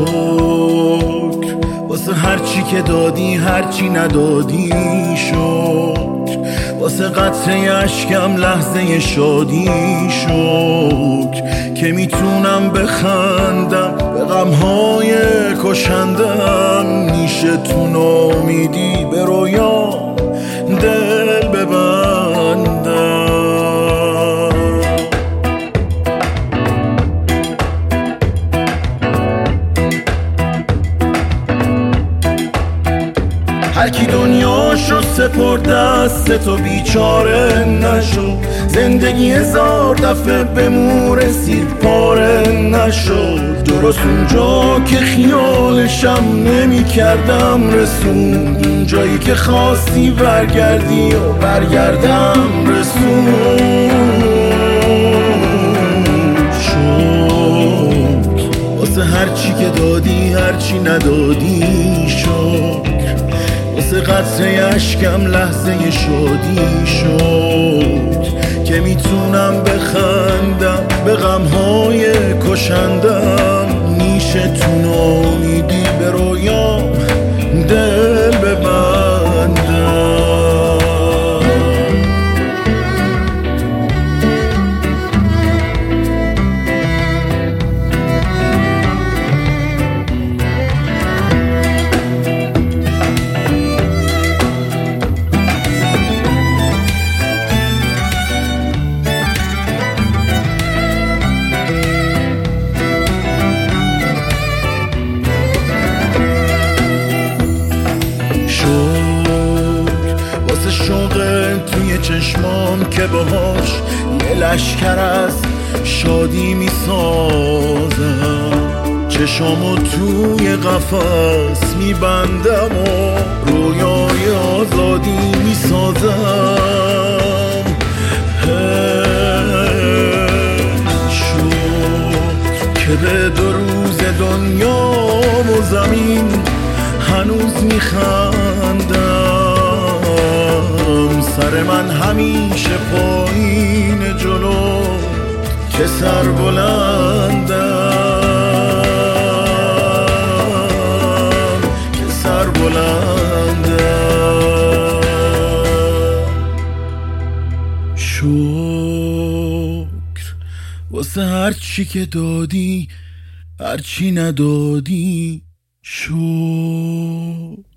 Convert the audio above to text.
شکر واسه هرچی که دادی هرچی ندادی، شکر واسه قطره اشکم لحظه شادی، شکر که میتونم بخندم به غمهای کشندم، نیشه تو نامیدی به رویام دل ببندم. هرکی دنیاشو سپرد دست تو بیچاره نشو، زندگی هزار دفعه به مو رسید پاره نشو، درست اونجا که خیالشم نمی کردم رسون، اونجایی که خواستی برگردی و برگردم رسون. شکر واسه هرچی که دادی هرچی ندادی، شکر واسه قطره اشکم لحظه شادی، شد که میتونم بخندم به غمهای کشندم، نیشه تو نامیدی به رویام دل ببندم. شوق توی چشمام که باهاش یه لشکر از شادی میسازم، چشامو توی قفس میبندم و رویای آزادی میسازم. شکر که به دو روز دنیا و زمین هنوز میخندم، سر من همیشه پایین جلو که سر بلندم، که سر بلندم. شکر واسه هرچی که دادی هرچی ندادی، شکر.